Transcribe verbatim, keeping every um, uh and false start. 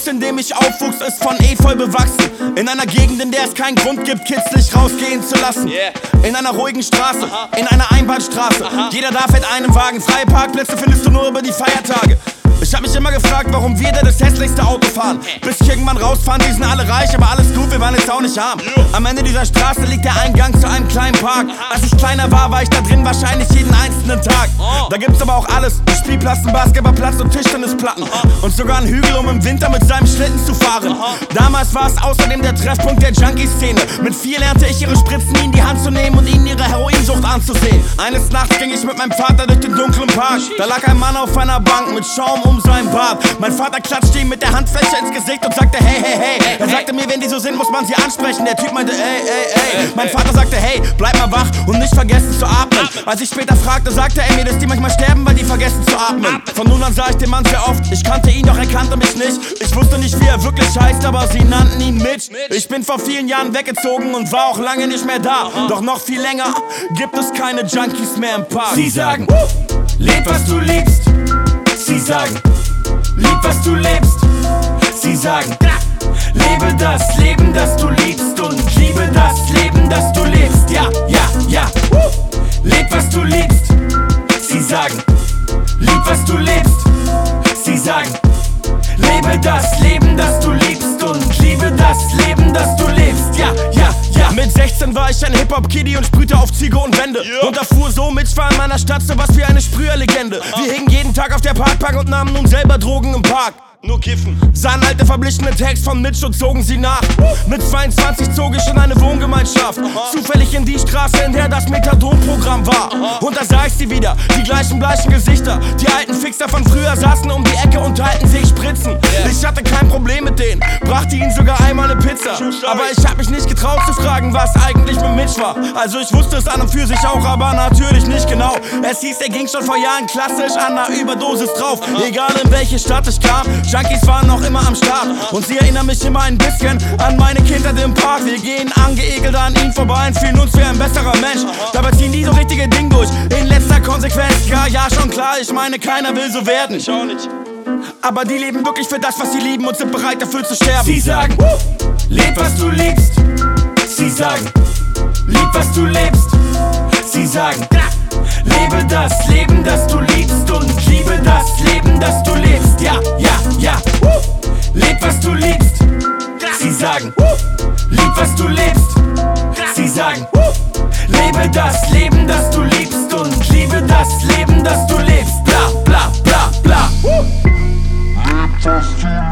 Haus, in dem ich aufwuchs, ist von Efeu bewachsen. In einer Gegend, in der es keinen Grund gibt, Kids nicht rausgehen zu lassen. In einer ruhigen Straße, in einer Einbahnstraße. Jeder darf mit einem Wagen. Freie Parkplätze findest du nur über die Feiertage. Ich hab mich immer gefragt, warum wir da das hässlichste Auto fahren. Bis ich irgendwann rausfahren, die sind alle reich, aber alles gut, wir waren jetzt auch nicht arm. Am Ende dieser Straße liegt der Eingang zu einem kleinen Park. Als ich kleiner war, war ich da drin wahrscheinlich jeden einzelnen Tag. Da gibt's aber auch alles, Spielplatz, ein Basketballplatz und Tischtennisplatten. Und sogar einen Hügel, um im Winter mit seinem Schlitten zu fahren. Damals war es außerdem der Treffpunkt der Junkie-Szene. Mit vier lernte ich ihre Spritzen in die Hand zu nehmen und ihnen ihre Heroinsucht anzusehen. Eines Nachts ging ich mit meinem Vater durch den dunklen Park. Da lag ein Mann auf einer Bank mit Schaum um sein Bart. Mein Vater klatschte ihm mit der Handfläche ins Gesicht und sagte hey, hey, hey. Er sagte mir, wenn die so sind, muss man sie ansprechen. Der Typ meinte ey, ey, ey. Mein Vater sagte hey, bleib mal wach und nicht vergessen zu atmen. Als ich später fragte, sagte er mir, dass die manchmal sterben, weil die vergessen zu atmen. Von nun an sah ich den Mann sehr oft. Ich kannte ihn, doch er kannte mich nicht. Ich wusste nicht, wie er wirklich heißt, aber sie nannten ihn Mitch. Ich bin vor vielen Jahren weggezogen und war auch lange nicht mehr da. Doch noch viel länger gibt es keine Junkies mehr im Park. Sie sagen, leb was du liebst. Sie sagen, lieb was du lebst. Sie sagen, lebe das Leben, das du liebst und liebe das Leben, das du lebst. Ja, ja, ja. Leb was du liebst. Sie sagen, lieb was du lebst. Sie sagen, lebe das Leben, das du liebst und liebe das Leben, das du lebst. Ja, ja, ja. Mit sechzehn war ich ein Hip-Hop-Kiddie und sprühte auf Ziege und Wände. Yeah. Und erfuhr so, Mitch war in meiner Stadt sowas wie eine Sprüherlegende. Wir hingen jeden Tag auf der Parkbank und nahmen nun selber Drogen im Park. Nur kiffen. Sahen alte verblichene Tags von Mitch und zogen sie nach. Mit zweiundzwanzig zog ich in eine Wohngemeinschaft. Aha. Zufällig in die Straße, in der das Methadon-Programm war. Aha. Und da sah ich sie wieder, die gleichen bleichen Gesichter. Die alten Fixer von früher saßen um die Ecke und teilten sich Spritzen. Yeah. Ich hatte kein Problem mit denen, brachte ihnen sogar einmal eine Pizza. Aber ich hab mich nicht getraut zu fragen, was eigentlich mit Mitch war. Also ich wusste es an und für sich auch, aber natürlich nicht genau. Es hieß, er ging schon vor Jahren klassisch an einer Überdosis drauf. Aha. Egal in welche Stadt ich kam, Junkies waren noch immer am Start. Und sie erinnern mich immer ein bisschen an meine Kindheit im Park. Wir gehen angeekelt an ihnen vorbei und fühlen uns wie ein besserer Mensch. Dabei ziehen die so richtige Ding durch, in letzter Konsequenz. Ja, ja, schon klar, ich meine, keiner will so werden. Ich auch nicht. Aber die leben wirklich für das, was sie lieben und sind bereit dafür zu sterben. Sie sagen, leb was du liebst. Sie sagen, lieb was du lebst. Sie sagen, lebe das Leben, das du liebst und liebe das Leben, das du lebst. Ja, ja, ja. Leb was du liebst. Sie sagen, lieb was du lebst. Sie sagen, lebe das Leben, das du liebst und liebe das Leben, das du lebst. Bla, bla, bla, bla. Leb was du